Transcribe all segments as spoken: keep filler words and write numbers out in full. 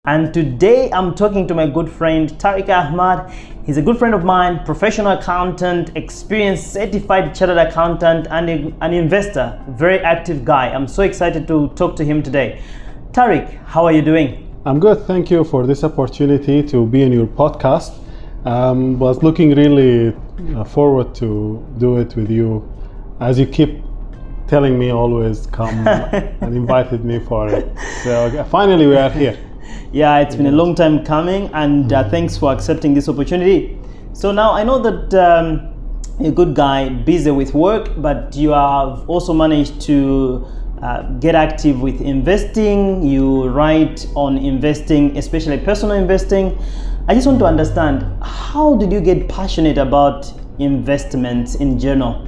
And today I'm talking to my good friend Tariq Ahmad. He's a good friend of mine, professional accountant, experienced certified chartered accountant, and a, an investor, very active guy. I'm so excited to talk to him today. Tariq, how are you doing? I'm good, thank you for this opportunity to be in your podcast. Um, was looking really uh, forward to do it with you, as you keep telling me always come and invited me for it. So finally we are here. Yeah, it's been a long time coming, and uh, thanks for accepting this opportunity. So now I know that um, you're a good guy, busy with work, but you have also managed to uh, get active with investing. You write on investing, especially personal investing. I just want to understand, how did you get passionate about investments in general?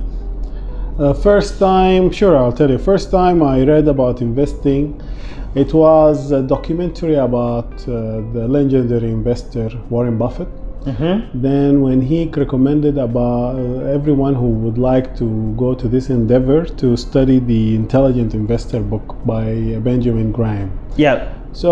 Uh, first time, sure, I'll tell you. First time I read about investing, it was a documentary about uh, the legendary investor Warren Buffett. Mm-hmm. Then when he recommended about uh, everyone who would like to go to this endeavor to study the Intelligent Investor book by Benjamin Graham. Yeah.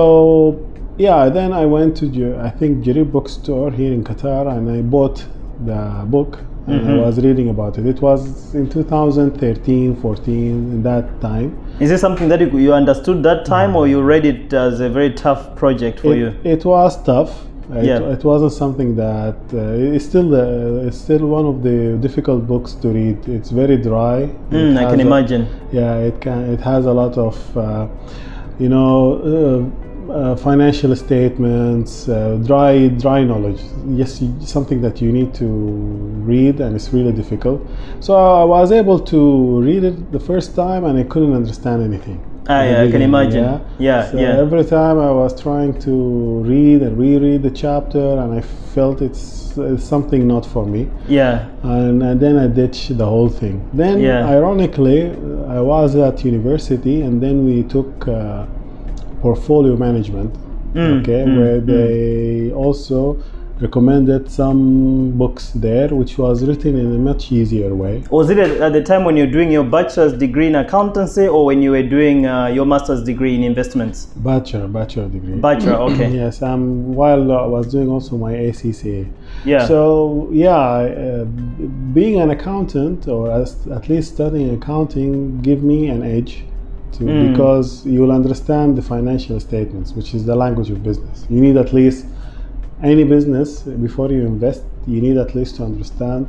So yeah, then I went to, I think, Jarib bookstore here in Qatar, and I bought the book. And Mm-hmm. I was reading about it. It was in two thousand thirteen, fourteen, in that time. Is this something that you, you understood that time, or you read it as a very tough project for it, you? It was tough. It, Yeah. it wasn't something that uh, it's still uh, it's still one of the difficult books to read. It's very dry. Mm, It I has can a- imagine. Yeah, it can. It has a lot of, uh, you know, uh, uh, financial statements, uh, dry, dry knowledge. Yes, you, something that you need to read, and it's really difficult. So I was able to read it the first time, and I couldn't understand anything. Ah, at the yeah, I can beginning, imagine. Yeah, Yeah, So yeah. every time I was trying to read and reread the chapter, and I felt it's, it's something not for me. Yeah. And, and then I ditched the whole thing. Then, Yeah. ironically, I was at university, and then we took uh, portfolio management, Mm, okay, mm, where mm. they also recommended some books there, which was written in a much easier way. Was it at, at the time when you're doing your bachelor's degree in accountancy, or when you were doing uh, your master's degree in investments? Bachelor, bachelor degree. Bachelor, okay. Yes, um, while I was doing also my A C C A. Yeah. So yeah, uh, being an accountant, or as, at least studying accounting, give me an edge, to, Mm. because you will understand the financial statements, which is the language of business. You need at least, any business, before you invest, you need at least to understand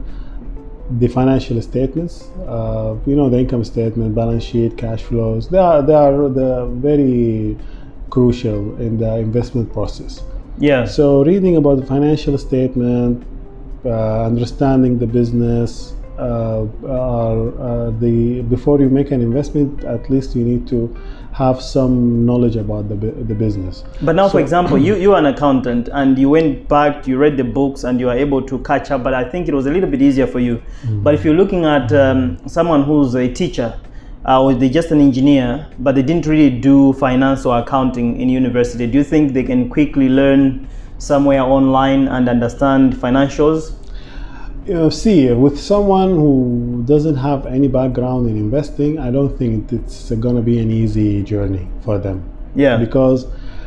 the financial statements. Uh, you know, the income statement, balance sheet, cash flows. They are they are the very crucial in the investment process. Yeah. So reading about the financial statement, uh, understanding the business, uh, are uh, the before you make an investment, at least you need to have some knowledge about the bu- the business. But now, for So- example, you you are an accountant, and you went back, you read the books, and you are able to catch up. But I think it was a little bit easier for you. But if you're looking at um, someone who's a teacher, uh, or they're just an engineer, but they didn't really do finance or accounting in university, do you think they can quickly learn somewhere online and understand financials? You know, see, with someone who doesn't have any background in investing, I don't think it's going to be an easy journey for them. Yeah. Because,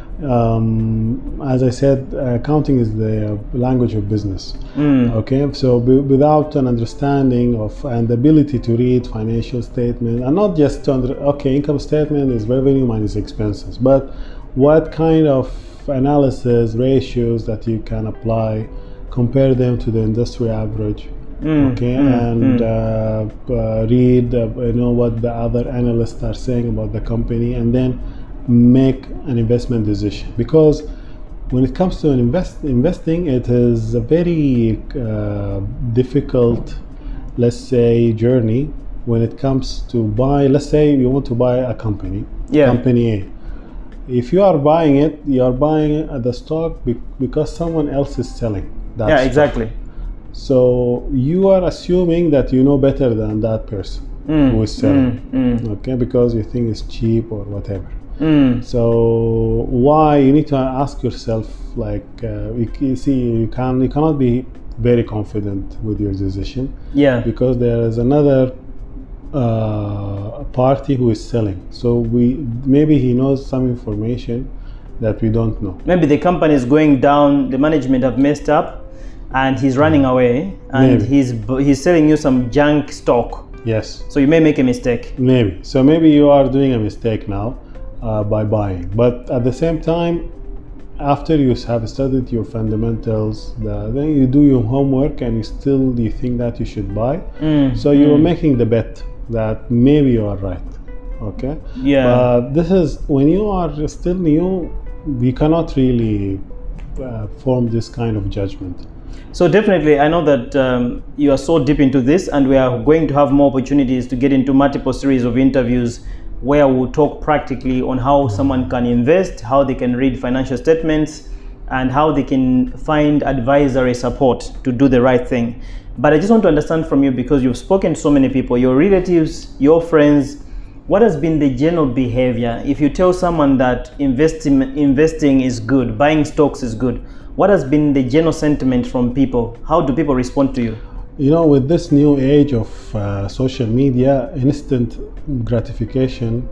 um, as I said, accounting is the language of business. Mm. Okay, so b- without an understanding of and the ability to read financial statement, and not just to under, okay, income statement is revenue minus expenses, but what kind of analysis ratios that you can apply, compare them to the industry average, Mm, okay, mm, and mm. uh, uh, read, uh, you know, what the other analysts are saying about the company, and then make an investment decision. Because when it comes to an invest investing, it is a very uh, difficult, let's say, journey when it comes to buy. Let's say you want to buy a company, Yeah. company A. If you are buying it, you are buying the stock be- because someone else is selling that Yeah, stock. exactly. So you are assuming that you know better than that person Mm, who is selling, mm, mm, okay, because you think it's cheap or whatever. mm. So why you need to ask yourself, like, uh, you, you see, you can you cannot be very confident with your decision, Yeah. because there is another uh, party who is selling. So we maybe he knows some information that we don't know. Maybe the company is going down, the management have messed up, and he's running away, and Maybe. he's he's selling you some junk stock. Yes, So you may make a mistake. maybe. So maybe you are doing a mistake now uh, by buying, but at the same time, after you have studied your fundamentals, the, then you do your homework, and you still you think that you should buy. Mm, So you are making the bet that maybe you are right. Okay. Yeah. But this is when you are still new, we cannot really uh, form this kind of judgment. So definitely, I know that um, you are so deep into this, and we are going to have more opportunities to get into multiple series of interviews where we'll talk practically on how someone can invest, how they can read financial statements, and how they can find advisory support to do the right thing. But I just want to understand from you, because you've spoken to so many people, your relatives, your friends, what has been the general behavior? If you tell someone that investing, investing is good, buying stocks is good, what has been the general sentiment from people? How do people respond to you? You know, with this new age of uh, social media, instant gratification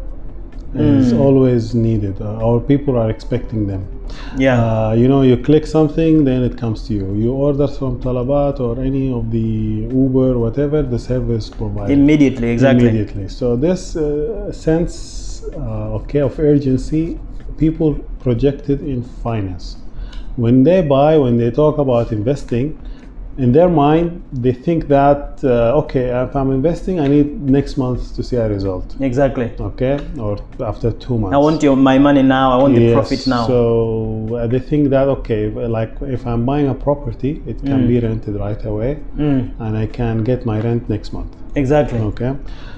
is always needed. Uh, our people are expecting them. Yeah. Uh, you know, you click something, then it comes to you. You order from Talabat or any of the Uber, whatever, the service provider. Immediately, exactly. Immediately. So this uh, sense, uh, okay, of urgency, people projected in finance. When they buy, when they talk about investing, in their mind, they think that, uh, okay, if I'm investing, I need next month to see a result. Exactly. Okay, or after two months. I want your, my money now, I want the Yes, profit now. So uh, they think that, okay, like if I'm buying a property, it can Mm. be rented right away, Mm, and I can get my rent next month. exactly. Okay.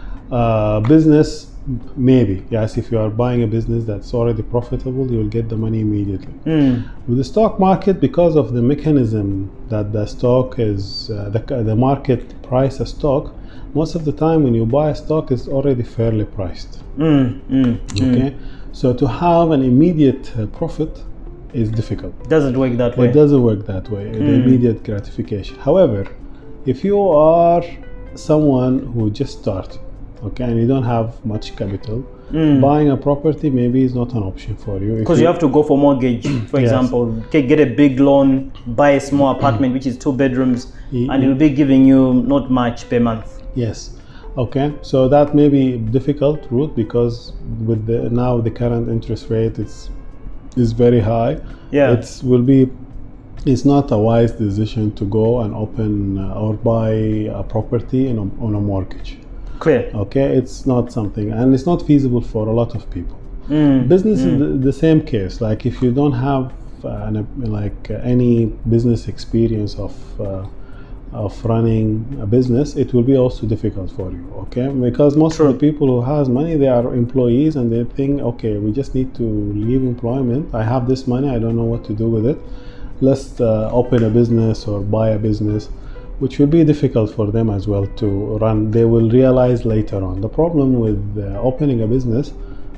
Uh, business, maybe. Yes, if you are buying a business that's already profitable, you will get the money immediately. Mm, With the stock market, because of the mechanism that the stock is, uh, the, the market price a stock, most of the time when you buy a stock, it's already fairly priced. mm, mm, mm. Okay. So to have an immediate uh, profit is difficult. Doesn't work that way. It doesn't work that way, the immediate gratification. However, if you are someone who just started, okay, and you don't have much capital, Mm. buying a property maybe is not an option for you. If Because you have to go for mortgage, for Yes. example, get get a big loan, buy a small apartment which is two bedrooms, Ye- and it will be giving you not much per month. Yes. Okay. So that may be difficult route, because with the now the current interest rate is is very high. Yeah. It's will be it's not a wise decision to go and open uh, or buy a property in a, on a mortgage. Clear. Okay, it's not something, and it's not feasible for a lot of people. Mm, Business is the, the same case. Like if you don't have uh, an, like uh, any business experience of uh, of running a business, it will be also difficult for you. Okay, because most True. of the people who has money, they are employees, and they think, okay, we just need to leave employment. I have this money. I don't know what to do with it. Let's uh, open a business or buy a business, which will be difficult for them as well to run. They will realize later on. The problem with uh, opening a business,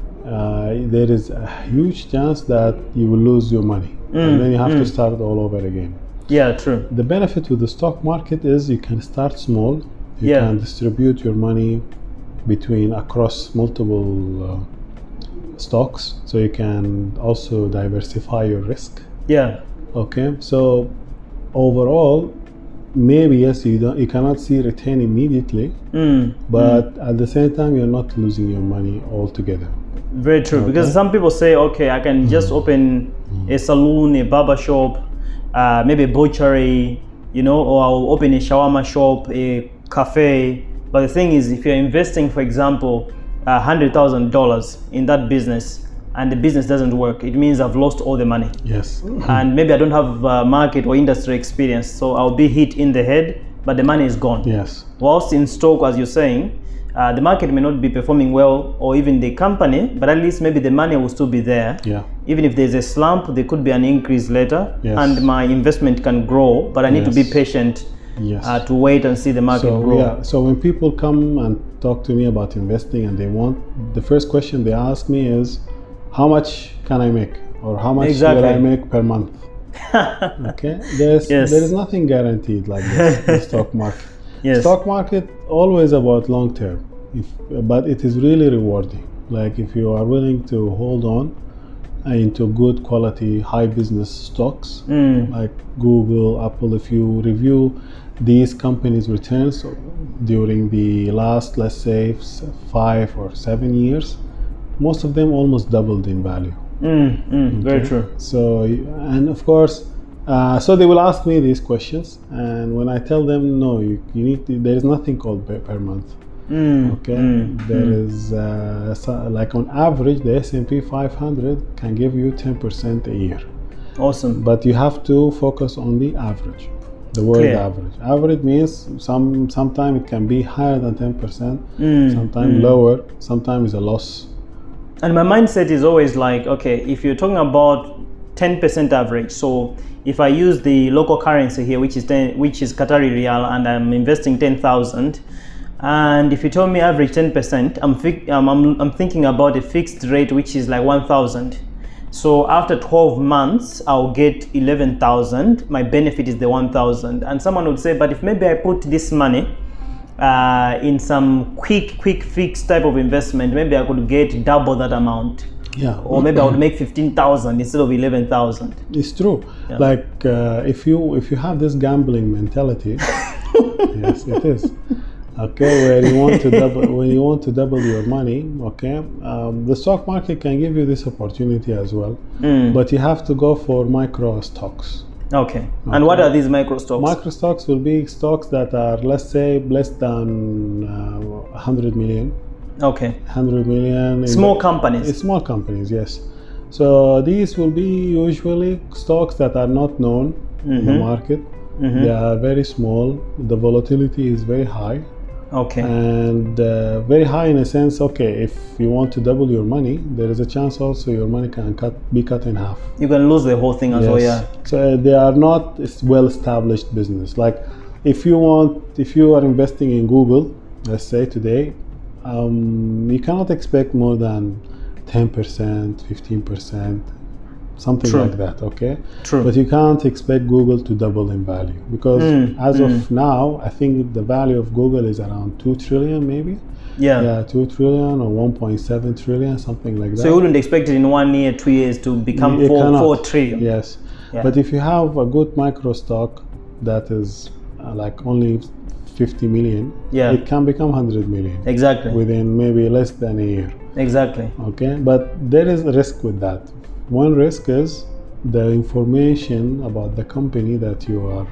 uh, there is a huge chance that you will lose your money, and then you have to start all over again. Yeah, true. The benefit with the stock market is you can start small. You Yeah. can distribute your money between across multiple uh, stocks, so you can also diversify your risk. Yeah. Okay, so overall, maybe yes, you don't, you cannot see return immediately, Mm, but at the same time, you're not losing your money altogether. very true. Because some people say, okay, I can just open a saloon, a barber shop, uh, maybe a butchery, you know, or I'll open a shawarma shop, a cafe. But the thing is, if you're investing, for example, a hundred thousand dollars in that business, and the business doesn't work, it means I've lost all the money. Yes. And maybe I don't have uh, market or industry experience, so I'll be hit in the head, but the money is gone. Yes. Whilst in stock, as you're saying, uh, the market may not be performing well, or even the company, but at least maybe the money will still be there. Yeah. Even if there's a slump, there could be an increase later, Yes. and my investment can grow, but I need to be Yes. patient Yes. uh, to wait and see the market So grow. yeah. So when people come and talk to me about investing, and they want, the first question they ask me is, how much can I make, or how much Exactly. will I make per month? Okay. There's Yes. there is nothing guaranteed like this in the stock market. Yes. Stock market always about long term, if, but it is really rewarding. Like if you are willing to hold on, into good quality, high business stocks Mm. like Google, Apple. If you review these companies' returns during the last, let's say, s- five or seven years, most of them almost doubled in value. Mm, mm, very Okay. true. So, and of course, uh, so they will ask me these questions, and when I tell them, no, you, you need to, there is nothing called per, per month. Mm, Okay, mm, there mm. is uh, so, like on average, the S and P five hundred can give you ten percent a year, Awesome. but you have to focus on the average. The word Clear. average. Average means some sometimes it can be higher than ten percent, Mm, sometimes mm. lower, sometimes a loss. And my mindset is always like, okay, if you're talking about ten percent average, so if I use the local currency here, which is ten, which is Qatari Riyal, and I'm investing ten thousand, and if you tell me average ten percent, I'm, fi- um, I'm I'm thinking about a fixed rate which is like one thousand. So after twelve months, I'll get eleven thousand. My benefit is the one thousand. And someone would say, but if maybe I put this money uh, in some quick, quick fix type of investment, maybe I could get double that amount. Yeah, Or maybe I would make fifteen thousand instead of eleven thousand. it's true. Yeah. Like uh, if you if you have this gambling mentality, yes, it is. Okay, where you want to double when you want to double your money. Okay, um, the stock market can give you this opportunity as well, Mm. but you have to go for micro stocks. Okay. And what are these micro stocks? Micro stocks will be stocks that are, let's say, less than uh, one hundred million. Okay. one hundred million. in Small the- companies. It's small companies, yes. So these will be usually stocks that are not known in the Mhm. market. Mhm. They are very small. The volatility is very high, Okay. and uh, very high in a sense. Okay, if you want to double your money, there is a chance also your money can cut be cut in half. You can lose the whole thing as well, yeah. So uh, they are not a well-established business. Like if you want, if you are investing in Google, let's say today, um, you cannot expect more than ten percent, fifteen percent, something True. like that. Okay. True. But you can't expect Google to double in value because Mm, as mm. of now, I think the value of Google is around two trillion, maybe. yeah. Yeah, two trillion or one point seven trillion, something like that. So you wouldn't expect it in one year, two years to become You four, cannot. four trillion. Yes. Yeah. But if you have a good micro stock that is uh, like only fifty million, Yeah. it can become one hundred million Exactly. within maybe less than a year. Exactly. Okay, but there is a risk with that. One risk is the information about the company that you are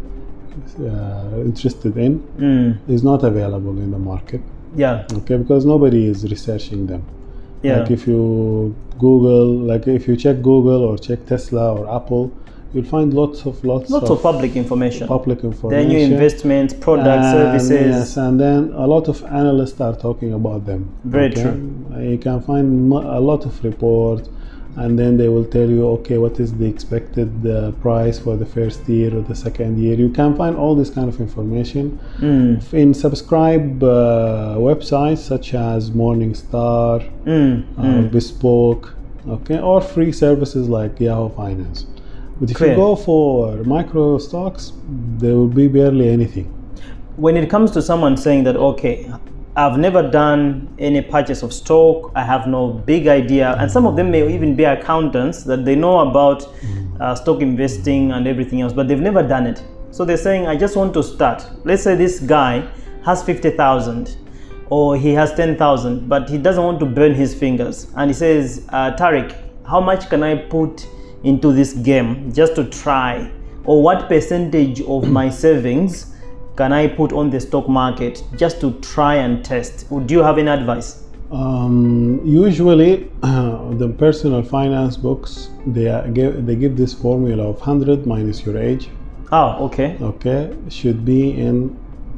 uh, interested in Mm. is not available in the market. Yeah. Okay, because nobody is researching them. Yeah. Like if you Google, like if you check Google or check Tesla or Apple, you'll find lots of lots, Lots of public information. public Their information. new investments, products, And services. Yes, and then a lot of analysts are talking about them. Very true. You can find mo- a lot of reports, and then they will tell you, okay, what is the expected uh, price for the first year or the second year. You can find all this kind of information Mm. in subscribe uh, websites such as Morningstar, Mm. uh, Mm. Bespoke, okay, or free services like Yahoo Finance. But if Clear. you go for micro stocks, there will be barely anything. When it comes to someone saying that, okay, I've never done any purchase of stock, I have no big idea, and some of them may even be accountants that they know about uh, stock investing and everything else, but they've never done it. So they're saying, I just want to start. Let's say this guy has fifty thousand or he has ten thousand, but he doesn't want to burn his fingers. And he says, uh, Tariq, how much can I put into this game just to try? Or what percentage of my savings can I put on the stock market just to try and test? Would you have any advice? Um, usually, uh, the personal finance books they are, give they give this formula of one hundred minus your age. Oh, okay. Okay, should be in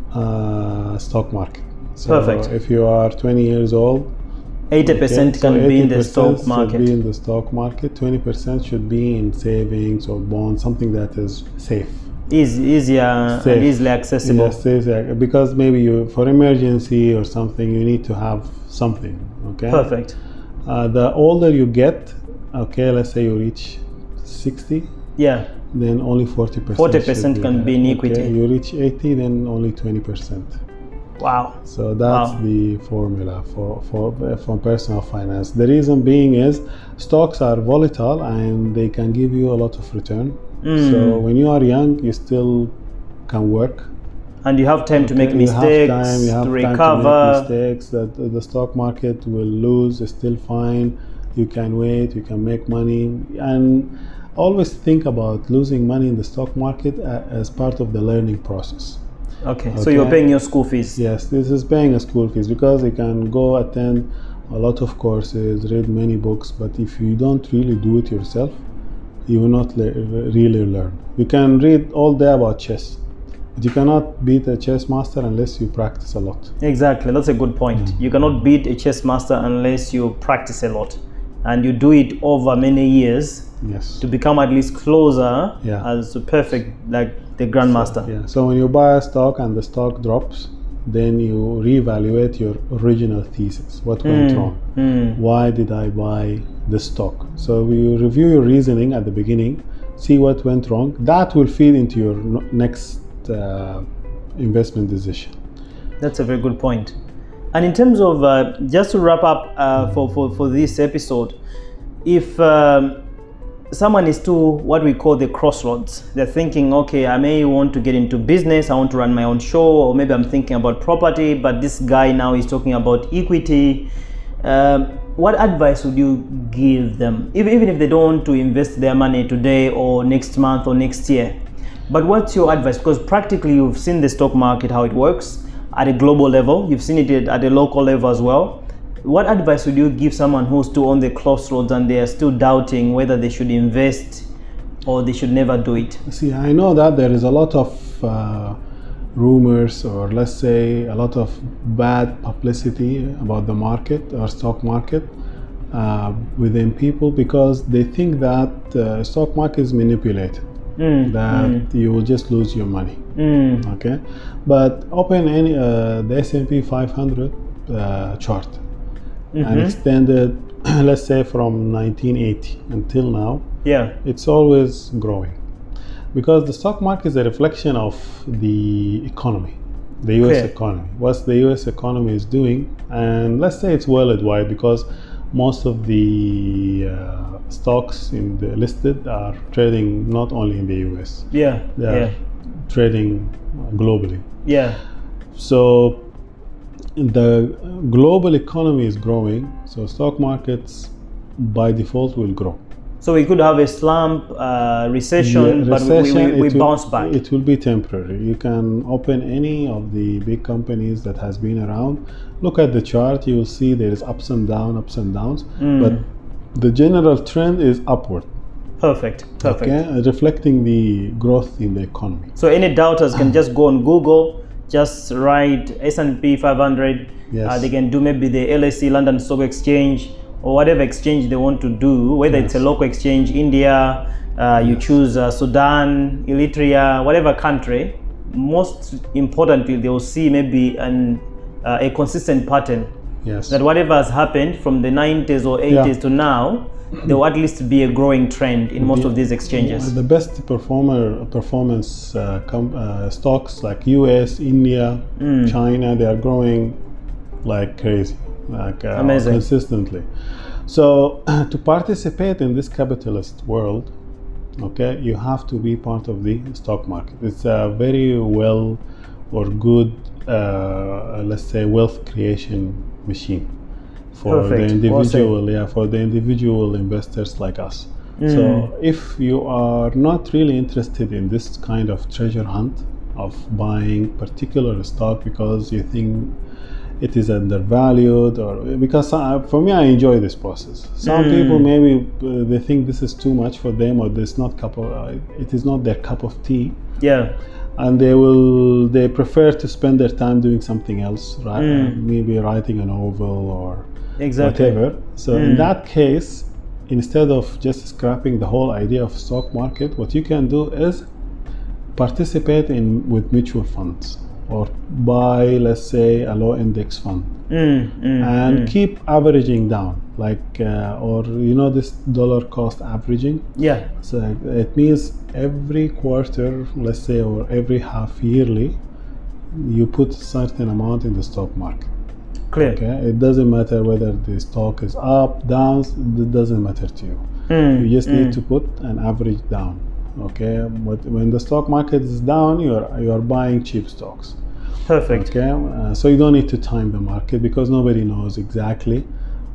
uh, stock market. So Perfect. if you are twenty years old, eighty percent okay, so can be in the eighty percent stock market. Should be in the stock market. twenty percent should be in savings or bonds, something that is safe. Easy, easier Safe. and easily accessible. Yes, safe, yeah, because maybe you for emergency or something you need to have something. Okay. Perfect. Uh, the older you get, okay, let's say you reach sixty, Yeah. then only forty percent. forty percent can be in equity. Okay, you reach eighty, then only twenty percent. Wow. So that's Wow. the formula for, for, for personal finance. The reason being is stocks are volatile and they can give you a lot of return. Mm. So when you are young, you still can work. And you have time to make You mistakes, have time, you have to time recover. to make mistakes. That the stock market will lose, is still fine. You can wait, you can make money. And always think about losing money in the stock market as part of the learning process. Okay, so Okay. you're paying your school fees. Yes, this is paying a school fees because you can go attend a lot of courses, read many books, but if you don't really do it yourself, you will not le- really learn. You can read all day about chess, but you cannot beat a chess master unless you practice a lot. Exactly, that's a good point. Mm. You cannot beat a chess master unless you practice a lot. And you do it over many years Yes. to become at least closer Yeah. as a perfect, like the grandmaster. Yeah. So when you buy a stock and the stock drops, then you reevaluate your original thesis. What went Mm, wrong? mm. Why did I buy the stock? So you review your reasoning at the beginning, see what went wrong. That will feed into your no- next uh, investment decision. That's a very good point. And in terms of, uh, just to wrap up uh, for, for, for this episode, if um, someone is to what we call the crossroads, they're thinking, okay, I may want to get into business, I want to run my own show, or maybe I'm thinking about property, but this guy now is talking about equity. Um, what advice would you give them, even even if they don't want to invest their money today or next month or next year? But what's your advice? Because practically you've seen the stock market, how it works at a global level, you've seen it at a local level as well. What advice would you give someone who's still on the crossroads and they are still doubting whether they should invest or they should never do it? See, I know that there is a lot of uh, rumors, or let's say a lot of bad publicity about the market or stock market uh, within people, because they think that uh, stock market is manipulated, Mm, that mm, you will just lose your money. mm. Okay, but open any uh, the S and P five hundred uh, chart and Mhm. extend it, let's say from nineteen eighty until now. Yeah. It's always growing, because the stock market is a reflection of the economy, the U S Okay. economy, what the U S economy is doing. And let's say it's worldwide, because most of the uh, stocks in the listed are trading not only in the U S, Yeah. they are Yeah. trading globally. Yeah. So the global economy is growing, so stock markets by default will grow. So we could have a slump, uh, recession, Yeah, but we, we, recession, we, we it will- bounce back. It will be temporary. You can open any of the big companies that has been around. Look at the chart. You will see there is ups and downs, ups and downs. Mm. But the general trend is upward. Perfect. Perfect. Okay, reflecting the growth in the economy. So any doubters can just go on Google, just write S and P five hundred. Yes. Uh, they can do maybe the L S E, London Stock Exchange, or whatever exchange they want to do, whether it's a Yes. local exchange, India, uh, you Yes. choose uh, Sudan, Eritrea, whatever country. Most importantly, they will see maybe an, uh, a consistent pattern, Yes. that whatever has happened from the nineties or eighties Yeah. to now, there will at least be a growing trend in most The- of these exchanges. The best performer performance uh, com, uh, stocks like U S, India, Mm. China, they are growing like crazy, like uh, Amazing. consistently. So to participate in this capitalist world, okay, you have to be part of the stock market. It's a very well or good, uh, let's say, wealth creation machine for Perfect. the Well said. individual, yeah, for the individual investors like us. Mm. So if you are not really interested in this kind of treasure hunt of buying particular stock because you think it is undervalued, or because uh, for me, I enjoy this process. Some Mm. people maybe uh, they think this is too much for them, or this not cup of, uh, it is not their cup of tea, Yeah. and they will they prefer to spend their time doing something else, right? Mm. Maybe writing a novel or Exactly. whatever. So Mm. in that case, instead of just scrapping the whole idea of stock market, what you can do is participate in with mutual funds, or buy, let's say, a low index fund, Mm, mm, and mm. keep averaging down, like uh, or you know this dollar cost averaging. Yeah. So it means every quarter, let's say, or every half yearly, you put a certain amount in the stock market. Clear. Okay, it doesn't matter whether the stock is up, down. It doesn't matter to you. Mm, you just mm. need to put an average down. Okay, but when the stock market is down, you're you're buying cheap stocks. Perfect. Okay, uh, so you don't need to time the market because nobody knows exactly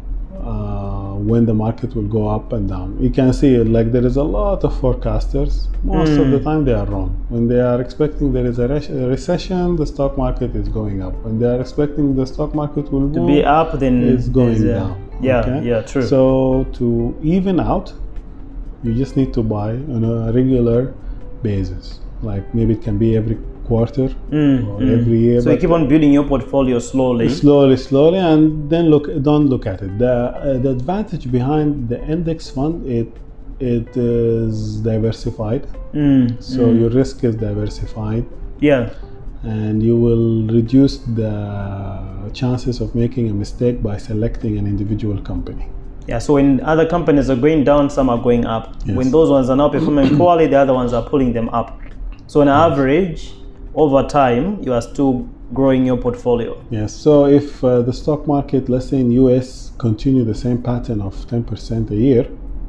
uh, when the market will go up and down. You can see it, like there is a lot of forecasters. Most Mm. of the time they are wrong. When they are expecting there is a, re- a recession, the stock market is going up. When they are expecting the stock market will To boom, be up, then it's going there's, uh, down. Yeah, okay? yeah, true. So to even out, you just need to buy on a regular basis. Like maybe it can be every quarter Mm, or mm. every year. So you but keep on building your portfolio slowly. slowly, slowly, and then look. Don't look at it. The uh, the advantage behind the index fund, it it is diversified. Mm, So mm. your risk is diversified, Yeah. and you will reduce the chances of making a mistake by selecting an individual company. Yeah, so when other companies are going down, some are going up. Yes. When those ones are not performing poorly, the other ones are pulling them up. So on average, over time, you are still growing your portfolio. Yes. So if uh, the stock market, let's say in U S, continue the same pattern of ten percent a year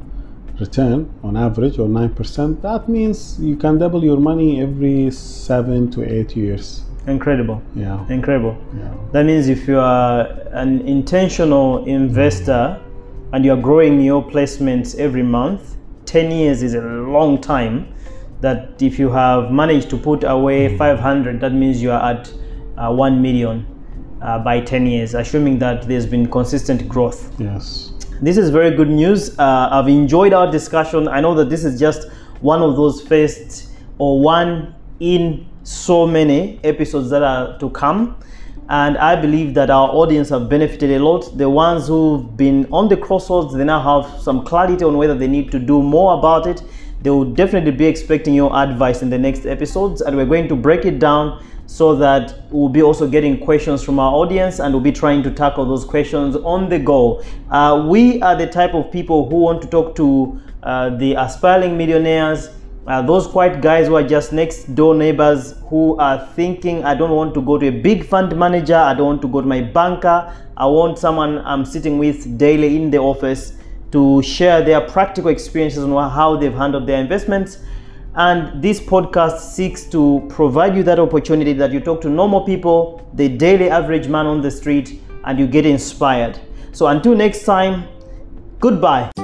return on average, or nine percent, that means you can double your money every seven to eight years. Incredible. Yeah. Incredible. Yeah. That means if you are an intentional investor and you are growing your placements every month, ten years is a long time. That if you have managed to put away five hundred, that means you are at uh, one million uh, by ten years, assuming that there's been consistent growth. Yes. This is very good news. Uh, I've enjoyed our discussion. I know that this is just one of those first, or one in so many episodes that are to come. And I believe that our audience have benefited a lot. The ones who've been on the crossroads, they now have some clarity on whether they need to do more about it. They will definitely be expecting your advice in the next episodes, and we're going to break it down so that we'll be also getting questions from our audience, and we'll be trying to tackle those questions on the go. Uh, we are the type of people who want to talk to uh, the aspiring millionaires, uh, those quiet guys who are just next door neighbors who are thinking, I don't want to go to a big fund manager, I don't want to go to my banker, I want someone I'm sitting with daily in the office to share their practical experiences on how they've handled their investments. And this podcast seeks to provide you that opportunity that you talk to normal people, the daily average man on the street, and you get inspired. So until next time, goodbye.